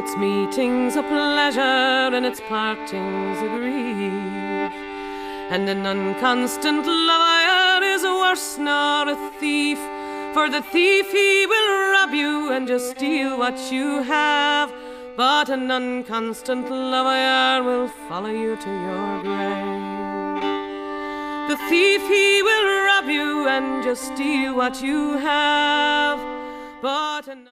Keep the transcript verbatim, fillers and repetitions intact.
its meetings a pleasure and its partings a grief. And an unconstant liar is worse nor a thief, for the thief he will rob you and just steal what you have, but an unconstant liar will follow you to your grave. The thief he will rob you and just steal what you have, but an